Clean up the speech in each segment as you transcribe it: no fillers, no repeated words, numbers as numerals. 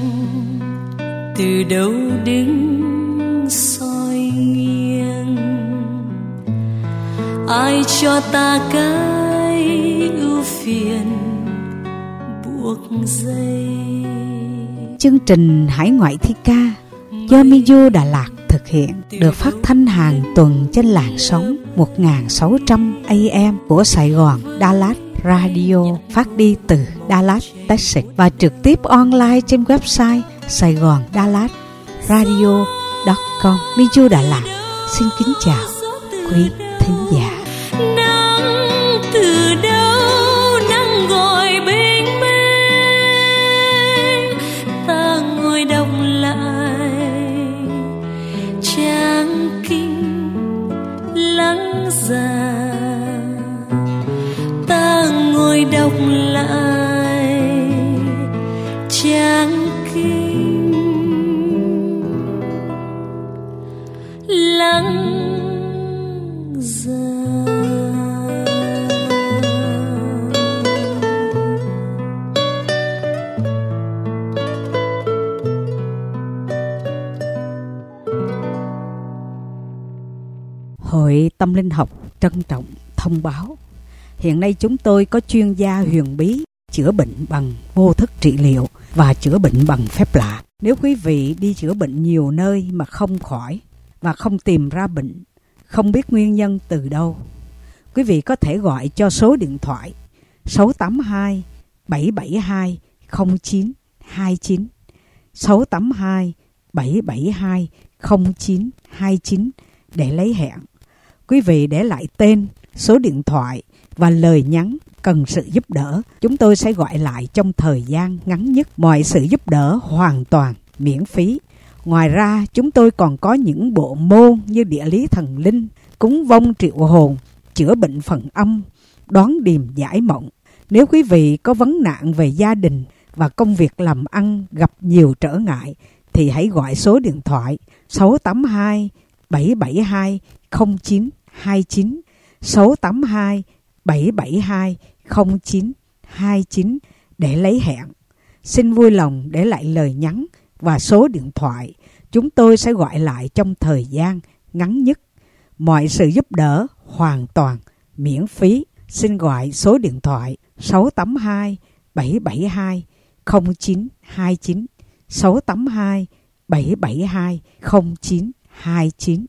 từ đâu đứng soi nghiêng. Ai cho ta cái ưu phiền buộc dây. Chương trình Hải ngoại thi ca do Miu Đà Lạt thực hiện được phát thanh hàng tuần trên làn sóng 1600 AM của Sài Gòn Dallas Radio, phát đi từ Dallas, Texas và trực tiếp online trên website saigondallasradio.com. Miu Đà Lạt xin kính chào quý thính giả. Nắng từ đâu nắng gọi bình minh, ta ngồi đọc lại trang kinh lắng già. Ta ngồi đọc lại trang kinh lắng già. Hội Tâm Linh Học trân trọng thông báo, hiện nay chúng tôi có chuyên gia huyền bí chữa bệnh bằng vô thức trị liệu và chữa bệnh bằng phép lạ. Nếu quý vị đi chữa bệnh nhiều nơi mà không khỏi và không tìm ra bệnh, không biết nguyên nhân từ đâu, quý vị có thể gọi cho số điện thoại 682 772 0929, 682 772 0929 để lấy hẹn. Quý vị để lại tên, số điện thoại và lời nhắn cần sự giúp đỡ. Chúng tôi sẽ gọi lại trong thời gian ngắn nhất. Mọi sự giúp đỡ hoàn toàn miễn phí. Ngoài ra, chúng tôi còn có những bộ môn như địa lý thần linh, cúng vong triệu hồn, chữa bệnh phần âm, đoán điềm giải mộng. Nếu quý vị có vấn nạn về gia đình và công việc làm ăn gặp nhiều trở ngại, thì hãy gọi số điện thoại 682 772 0929, 682 772 0929 để lấy hẹn. Xin vui lòng để lại lời nhắn và số điện thoại. Chúng tôi sẽ gọi lại trong thời gian ngắn nhất. Mọi sự giúp đỡ hoàn toàn miễn phí. Xin gọi số điện thoại 682 772 0929, 682 772 0929.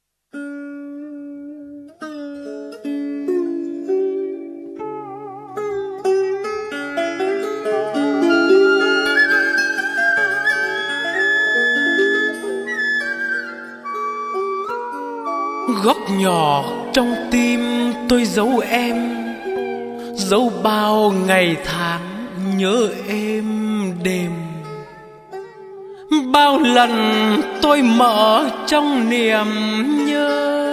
Góc nhỏ trong tim tôi giấu em, giấu bao ngày tháng nhớ êm đềm. Bao lần tôi mở trong niềm nhớ,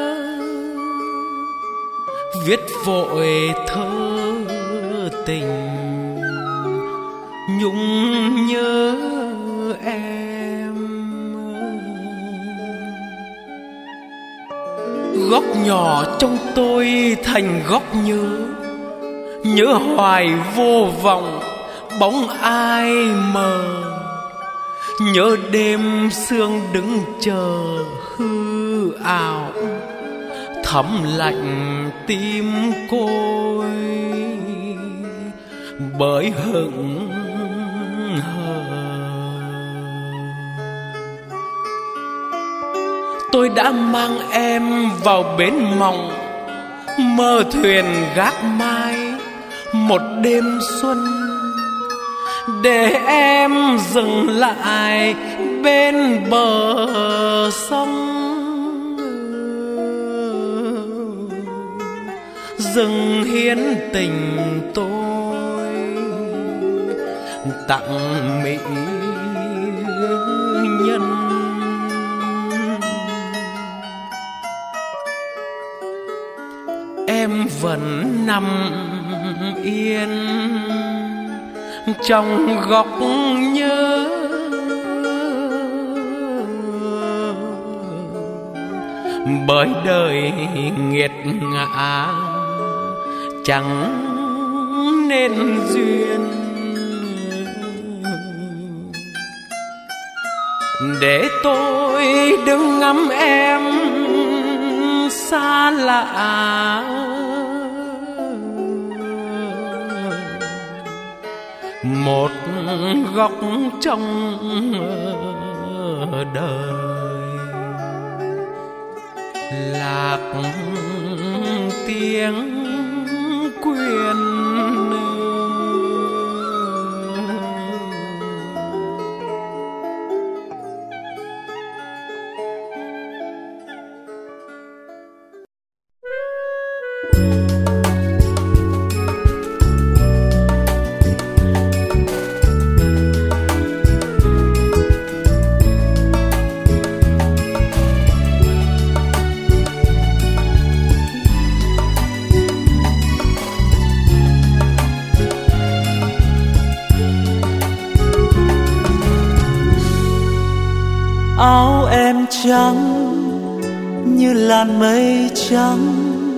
viết vội thơ tình nhung nhớ em. Góc nhỏ trong tôi thành góc nhớ, nhớ hoài vô vọng bóng ai mờ. Nhớ đêm sương đứng chờ hư ảo, thấm lạnh tim côi bởi hững hờ. Tôi đã mang em vào bến mộng, mơ thuyền gác mai một đêm xuân, để em dừng lại bên bờ sông. Dừng hiến tình tôi tặng mỹ nhân. Em vẫn nằm yên trong góc nhớ, bởi đời nghiệt ngã chẳng nên duyên. để tôi đứng ngắm em xa lạ. Một góc trong đời lạc tiếng quyên. Áo em trắng như làn mây trắng,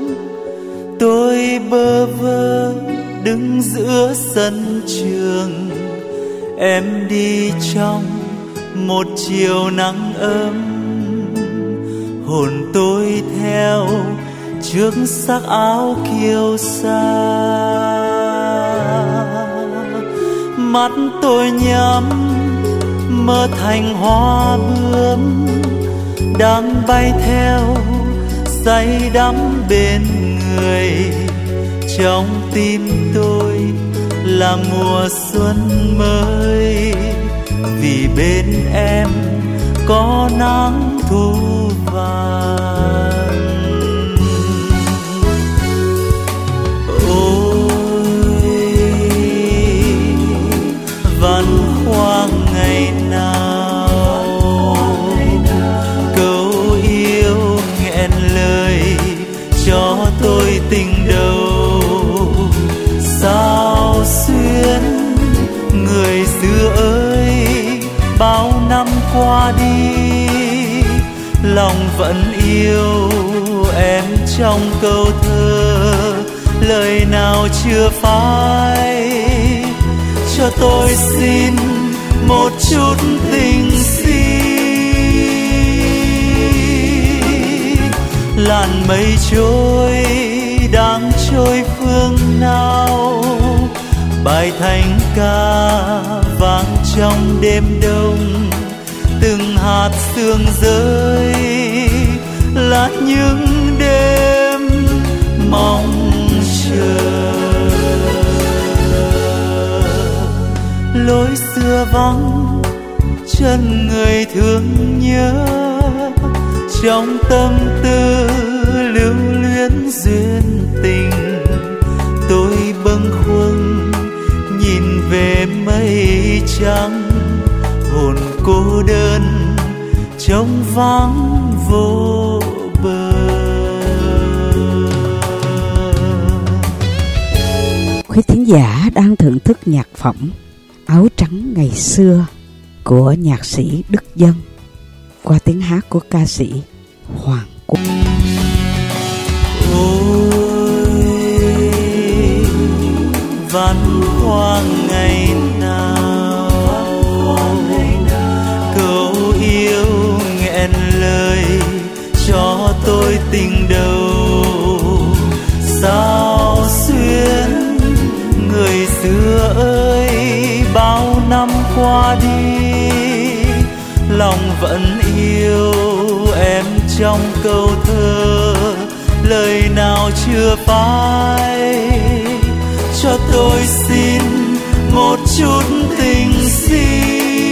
tôi bơ vơ đứng giữa sân trường. Em đi trong một chiều nắng ấm, hồn tôi theo trước sắc áo kiêu sa. Mắt tôi nhắm mơ thành hoa bướm đang bay theo say đắm bên người. Trong tim tôi là mùa xuân mới, vì bên em có nắng thu vàng. Ôi văn khoang ngày nào, câu yêu nghẹn lời cho tôi tình đầu. Sao xuyên người xưa ơi, bao năm qua đi lòng vẫn yêu em trong câu thơ. Lời nào chưa phai, cho tôi xin một chút tình si. Làn mây trôi đang trôi phương nào, bài thanh ca vang trong đêm đông. Từng hạt sương rơi là những đêm mong chờ. Lối xưa vắng chân người thương nhớ, trong tâm tư lưu luyến duyên tình. Tôi bâng khuâng nhìn về mây trắng, hồn cô đơn trống vắng vô bờ. Quý thính giả đang thưởng thức nhạc phẩm Áo Trắng Ngày Xưa của nhạc sĩ Đức Dân qua tiếng hát của ca sĩ Hoàng Quốc. Ôi văn khoang ngày nào, câu yêu nghẹn lời cho tôi tình đầu. Sao xuyên người xưa ơi, bao năm qua đi lòng vẫn yêu em trong câu thơ. Lời nào chưa phai, cho tôi xin một chút tình si.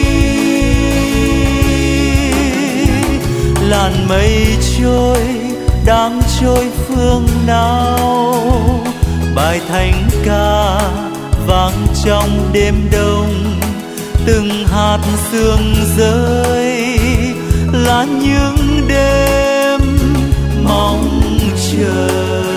Làn mây trôi đang trôi phương nào, bài thanh ca vang trong đêm đông. Từng hạt sương rơi là những đêm mong chờ.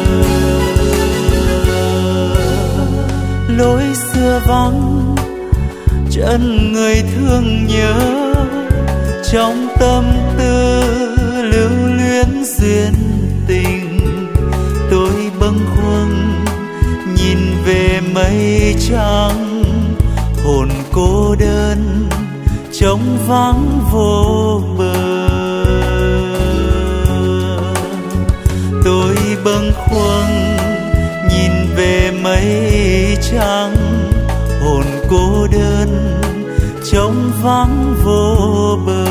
Lối xưa vắng chân người thương nhớ, trong tâm tư lưu luyến duyên tình. Tôi bâng khuâng nhìn về mây trắng, hồn cô đơn trống vắng vô bờ. Tôi bâng khuâng nhìn về mây trắng, hồn cô đơn trống vắng vô bờ.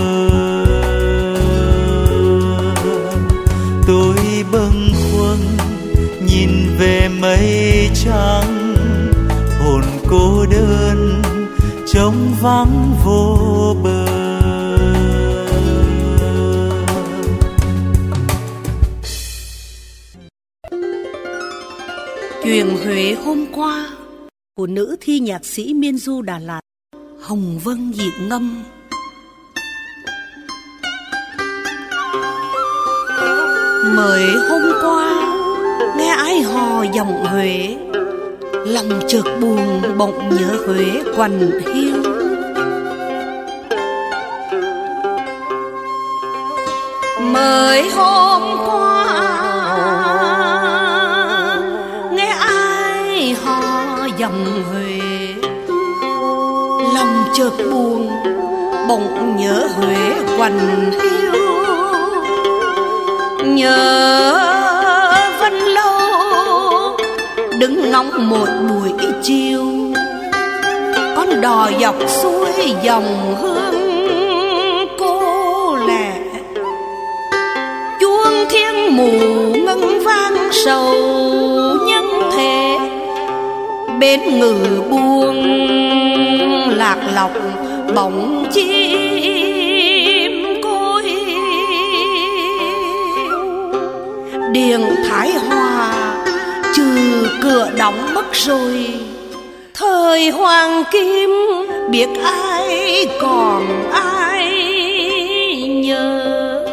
Tôi bâng khuâng nhìn về mây trắng, hồn cô đơn trống vắng vô bờ. Chuyện Huế hôm qua của nữ thi nhạc sĩ Miên Du Đà Lạt, Hồng Vân diễn ngâm. Mới hôm qua nghe ai hò giọng Huế, lòng chợt buồn bỗng nhớ Huế quằn hiu. Mới hôm qua nghe ai hò giọng Huế, lòng chợt buồn bỗng nhớ Huế quằn hiu. Nhớ Vân Lâu đứng ngóng một buổi chiều, con đò dọc suối dòng hương cô lẻ. Chuông thiên mù ngân vang sầu nhân thế, bên ngự buông lạc lọc bóng chim côi. Điện Thái Hòa trừ cửa đóng mất rồi, thời hoàng kim biết ai còn ai nhớ.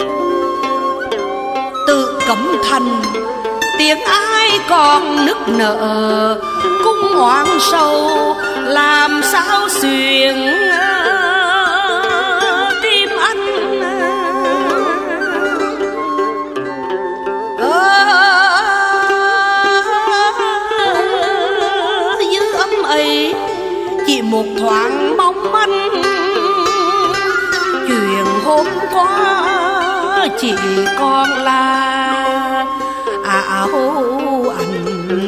Tự Cấm Thành tiếng ai còn nức nở, cung hoàng sầu làm sao xuyên tim anh. Dư âm ấy chỉ một thoáng mong manh, chuyện hôm qua chỉ còn là ảo ảnh.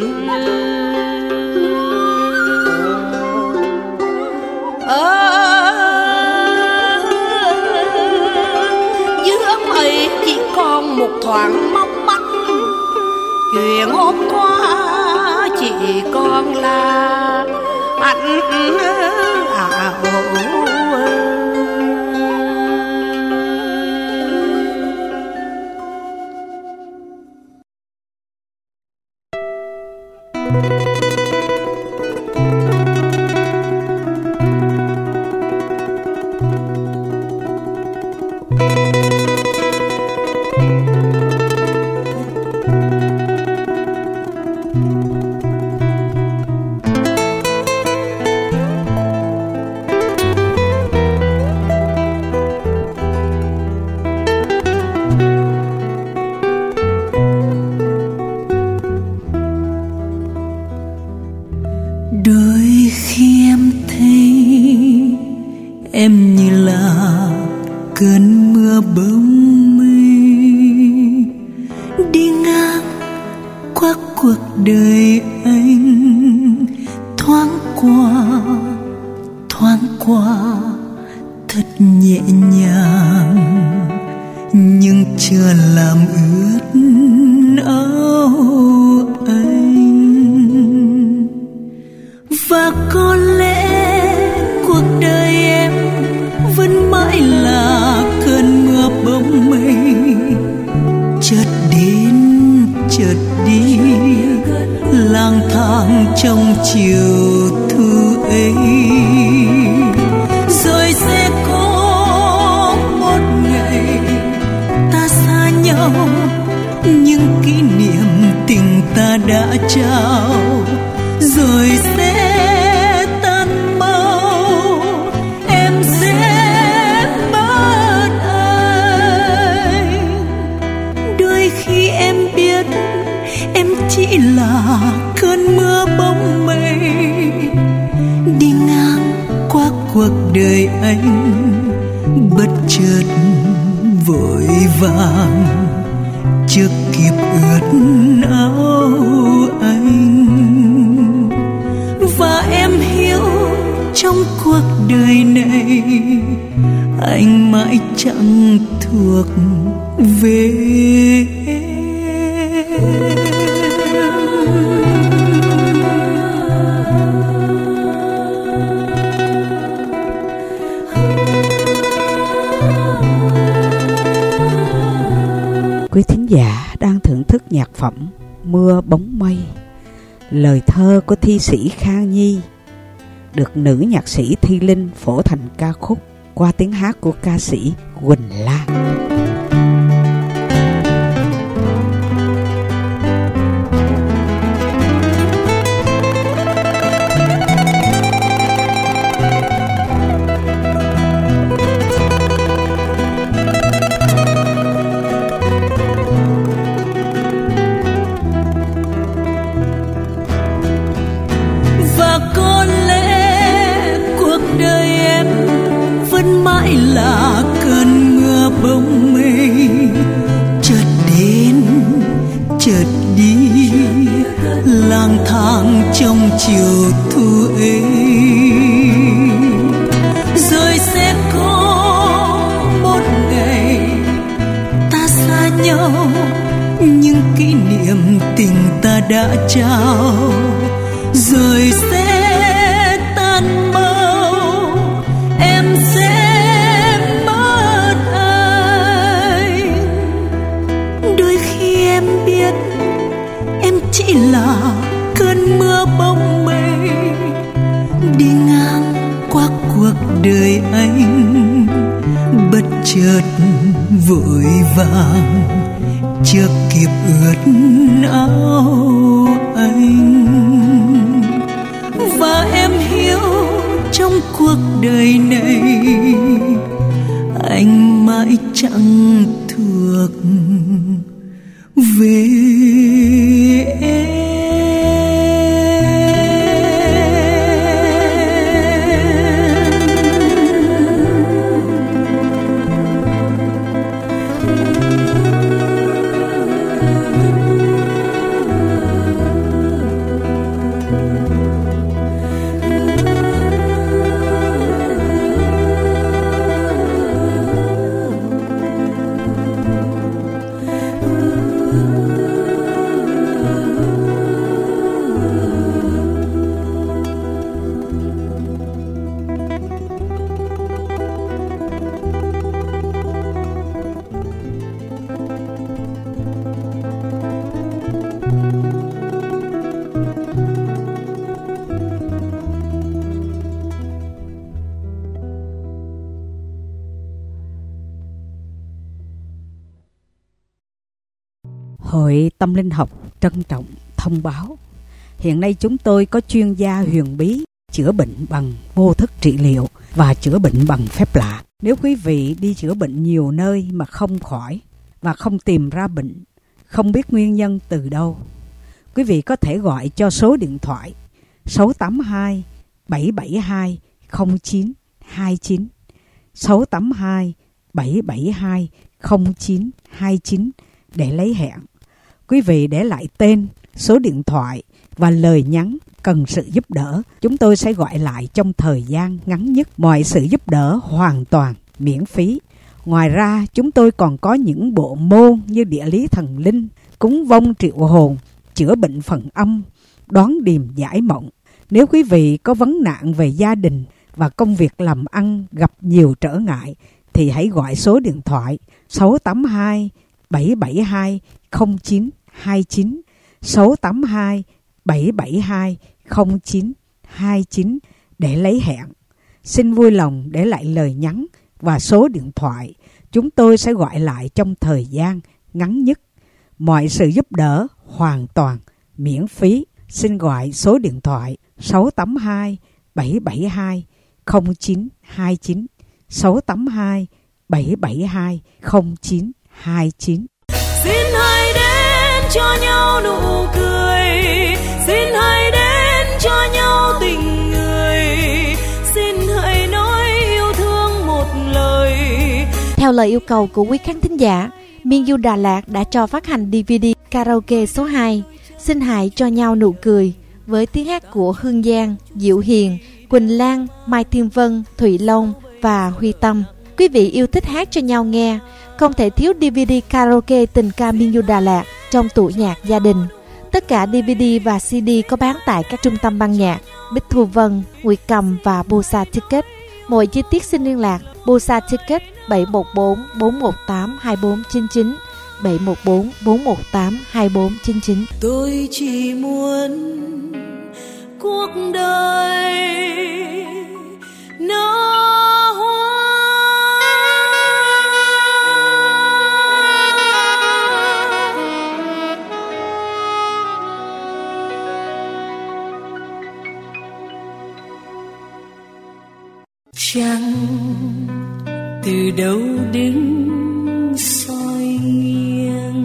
Dư âm ấy chỉ còn một thoáng mong manh, chuyện hôm qua chỉ còn là ảnh ảo. Đôi khi em thấy em như là cơn mưa bông mây đi ngang qua cuộc đời anh, thoáng qua thật nhẹ nhàng, nhưng chưa làm ướt áo anh. Và có lẽ cuộc đời em vẫn mãi là cơn mưa bông mây, chợt đến chợt đi, lang thang trong chiều thu ấy. Rồi sẽ có một ngày ta xa nhau, nhưng kỷ niệm tình ta đã trao rồi sẽ tan mau, em sẽ mất anh. Đôi khi em biết em chỉ là cơn mưa bóng mây đi ngang qua cuộc đời anh, bất chợt vội vàng chưa kịp ướt áo anh. Và em hiểu trong cuộc đời này anh mãi chẳng thuộc về em. Quý thính giả đang thưởng thức nhạc phẩm Mưa Bóng Mây, lời thơ của thi sĩ Khang Nhi, được nữ nhạc sĩ Thi Linh phổ thành ca khúc qua tiếng hát của ca sĩ Quỳnh Lan. Mãi là cơn mưa bóng mây, chợt đến chợt đi, lang thang trong chiều thu ấy. Rồi sẽ có một ngày ta xa nhau, nhưng kỷ niệm tình ta đã trao rồi sẽ tan mau. Em sẽ chỉ là cơn mưa bóng mây đi ngang qua cuộc đời anh, bất chợt vội vàng chưa kịp ướt áo anh. Và em hiểu trong cuộc đời này anh mãi chẳng thuộc về em. Hội Tâm Linh Học trân trọng thông báo, hiện nay chúng tôi có chuyên gia huyền bí chữa bệnh bằng vô thức trị liệu và chữa bệnh bằng phép lạ. Nếu quý vị đi chữa bệnh nhiều nơi mà không khỏi và không tìm ra bệnh, không biết nguyên nhân từ đâu, quý vị có thể gọi cho số điện thoại 682 772 0929, 682 772 0929 để lấy hẹn. Quý vị để lại tên, số điện thoại và lời nhắn cần sự giúp đỡ. Chúng tôi sẽ gọi lại trong thời gian ngắn nhất. Mọi sự giúp đỡ hoàn toàn miễn phí. Ngoài ra, chúng tôi còn có những bộ môn như địa lý thần linh, cúng vong triệu hồn, chữa bệnh phần âm, đoán điềm giải mộng. Nếu quý vị có vấn nạn về gia đình và công việc làm ăn gặp nhiều trở ngại, thì hãy gọi số điện thoại 682 772 0929, 682 772 0929 để lấy hẹn. Xin vui lòng để lại lời nhắn và số điện thoại. Chúng tôi sẽ gọi lại trong thời gian ngắn nhất. Mọi sự giúp đỡ hoàn toàn miễn phí. Xin gọi số điện thoại 682 772 0929, 682 772 0929. Xin hãy đến cho nhau nụ cười, xin hãy đến cho nhau tình người, xin hãy nói yêu thương một Theo lời yêu cầu của quý khán thính giả, Miên Du Đà Lạt đã cho phát hành DVD karaoke số 2 Xin Hãy Cho Nhau Nụ Cười với tiếng hát của Hương Giang, Diệu Hiền, Quỳnh Lan, Mai Thiên Vân, Thụy Long và Huy Tâm. Quý vị yêu thích hát cho nhau nghe, không thể thiếu DVD karaoke tình ca Miên Du Đà Lạt trong tủ nhạc gia đình. Tất cả DVD và CD có bán tại các trung tâm ban nhạc Bích Thu Vân, Nguyệt Cầm và Bosa Ticket. Mọi chi tiết xin liên lạc Bosa Ticket 714 418 2499 714 418 2499. Tôi chỉ muốn cuộc đời nở hoa. Chẳng từ đâu đứng soi nghiêng,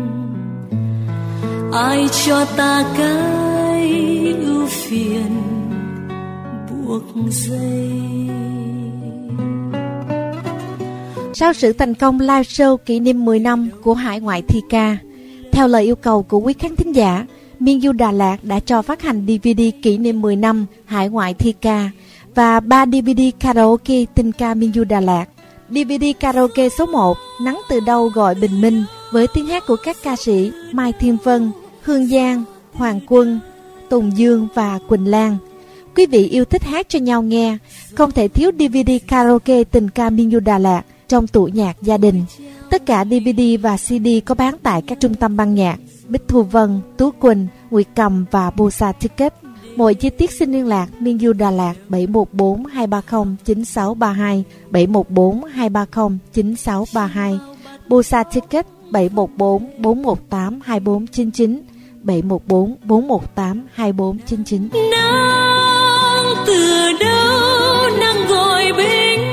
ai cho ta cái ưu phiền buộc dây. Sau sự thành công live show kỷ niệm 10 năm của Hải Ngoại Thi Ca, theo lời yêu cầu của quý khán thính giả, Miên Du Đà Lạt đã cho phát hành DVD kỷ niệm 10 năm Hải Ngoại Thi Ca và 3 DVD karaoke tình ca Miên Du Đà Lạt. DVD karaoke số 1 Nắng Từ Đâu Gọi Bình Minh với tiếng hát của các ca sĩ Mai Thiên Vân, Hương Giang, Hoàng Quân, Tùng Dương và Quỳnh Lan. Quý vị yêu thích hát cho nhau nghe, không thể thiếu DVD karaoke tình ca Miên Du Đà Lạt trong tủ nhạc gia đình. Tất cả DVD và CD có bán tại các trung tâm ban nhạc Bích Thu Vân, Tú Quỳnh, Nguyệt Cầm và Bosa Ticket. Mọi chi tiết xin liên lạc Miên Du Đà Lạt 714 230 9632 714 230 9632, Bosa Ticket 714 418 2499 714 418 2499. Nắng từ đâu nắng gọi bình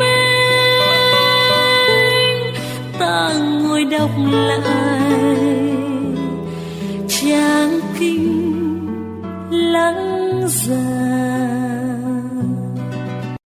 minh, ta ngồi đọc lại trang kinh lắng dài.